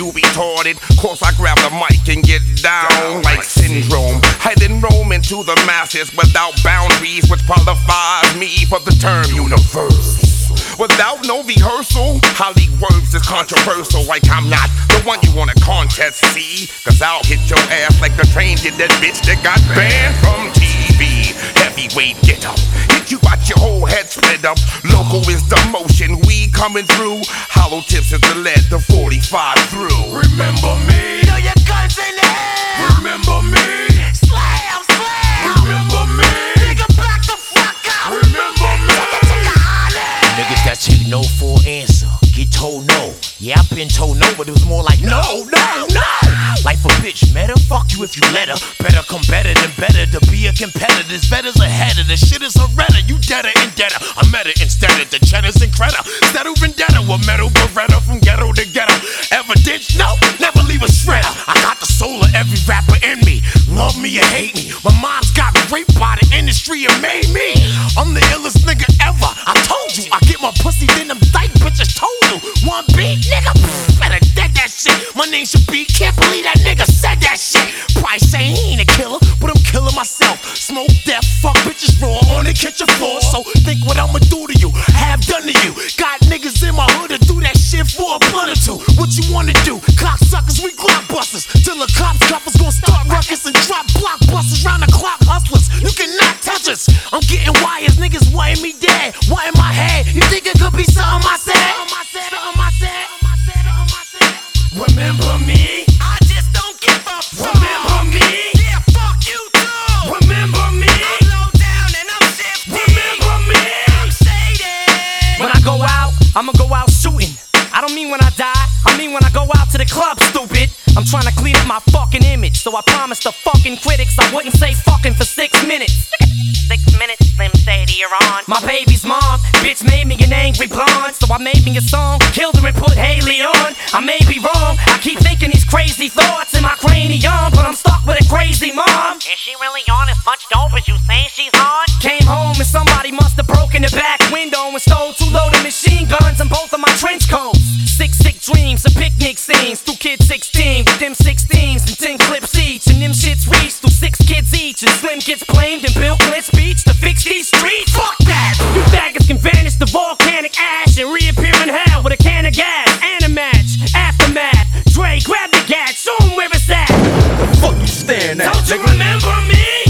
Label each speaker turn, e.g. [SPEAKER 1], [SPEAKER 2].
[SPEAKER 1] you retarded. Course I grab the mic and get down like Syndrome. I then roam into the masses without boundaries, which qualifies me for the term universe. Without no rehearsal, how leak words is controversial. Like I'm not the one you wanna contest, see? Cause I'll hit your ass like the train did that bitch that got banned from TV. Heavyweight get up, hit you got your whole head split up. Local is the motion, we coming through. Hollow tips is the lead, the 45 through.
[SPEAKER 2] Remember me?
[SPEAKER 3] Throw your guns in the air.
[SPEAKER 2] Remember me?
[SPEAKER 3] Slam, slam.
[SPEAKER 2] Remember me?
[SPEAKER 3] Nigga, back the fuck up.
[SPEAKER 2] Remember me?
[SPEAKER 4] Niggas that take no for an answer, get told no. Yeah, I've been told no, but it was more like no, no, no. Life a bitch, meta, fuck you if you let her. Better come better than better to be a competitor. This better's ahead of the shit is a redder. You deader and deader. I'm meta instead of the cheddars and credit. Settle vendetta with metal beretta from ghetto to ghetto. Evidence, no, never leave a shredder. I got the soul of every rapper in me. Love me or hate me. My mom's got raped by the industry and made me. I'm the illest nigga ever. I told you, I get my pussy than them dyke bitches told you. One beat, nigga, better dead that shit. My name should be, can't believe that nigga said that shit. Probably say he ain't a killer, but I'm killing myself. Smoke death, fuck bitches raw on the kitchen floor. So think what I'ma do to you, have done to you. Got niggas in my hood to do that shit for a blunt or two. What you wanna do? Cocksuckers, we blockbusters. Till the cops cuffers gon' start ruckus and drop blockbusters round the clock hustlers. You cannot touch us. I'm getting wires, niggas wanting me dead. What in my head? You think it could be something I said?
[SPEAKER 2] Remember me?
[SPEAKER 3] I just don't give a fuck.
[SPEAKER 2] Remember me?
[SPEAKER 3] Yeah, fuck you too.
[SPEAKER 2] Remember me?
[SPEAKER 3] I'm low down and I'm shifty.
[SPEAKER 2] Remember me?
[SPEAKER 3] I'm shady.
[SPEAKER 5] When I go out, I'ma go out shooting. I don't mean when I die, I mean when I go out to the club, stupid. I'm trying to clean up my fucking image, so I promised the fucking critics I wouldn't say fucking for 6 minutes.
[SPEAKER 3] 6 minutes, Slim Shady, you're on.
[SPEAKER 5] My baby's mom, bitch made me an angry blonde, so I made me a song, killed her and put Haley on. I may be wrong, I keep thinking these crazy thoughts in my cranium, but I'm stuck with a crazy mom.
[SPEAKER 3] Is she really on as much dope as you saying she's on?
[SPEAKER 5] Came home and somebody must have broken the back window and stole 2 loaded machine guns and both of my trench coats. 6 sick dreams of picnic scenes, 2 kids 16 with them 16s and 10 clips each, and them shits reach through 6 kids each, and Slim gets blamed and Bill Clinton's speech to fix these streets. Fuck that! You faggots can vanish the volcanic ash and reappear in hell with a can of gas and a match. Aftermath, Dre, grab the gat, show 'em where it's at.
[SPEAKER 2] Fuck you staring at?
[SPEAKER 5] Don't you remember me?